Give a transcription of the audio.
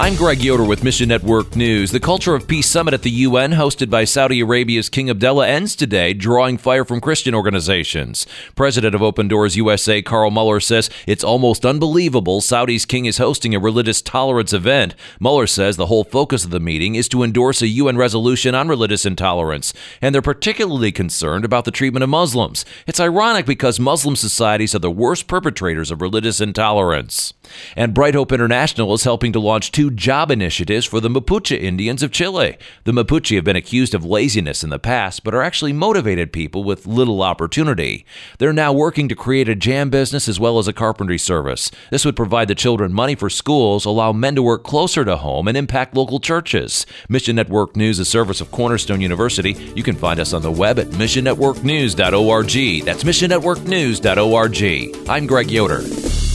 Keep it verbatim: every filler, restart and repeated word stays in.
I'm Greg Yoder with Mission Network News. The Culture of Peace Summit at the U N, hosted by Saudi Arabia's King Abdullah, ends today, drawing fire from Christian organizations. President of Open Doors U S A, Carl Mueller, says it's almost unbelievable Saudi's king is hosting a religious tolerance event. Mueller says the whole focus of the meeting is to endorse a U N resolution on religious intolerance, and they're particularly concerned about the treatment of Muslims. It's ironic because Muslim societies are the worst perpetrators of religious intolerance. And Bright Hope International is helping to launch two job initiatives for the Mapuche Indians of Chile. The Mapuche have been accused of laziness in the past, but are actually motivated people with little opportunity. They're now working to create a jam business as well as a carpentry service. This would provide the children money for schools, allow men to work closer to home, and impact local churches. Mission Network News, a service of Cornerstone University. You can find us on the web at mission network news dot org. That's mission network news dot org. I'm Greg Yoder.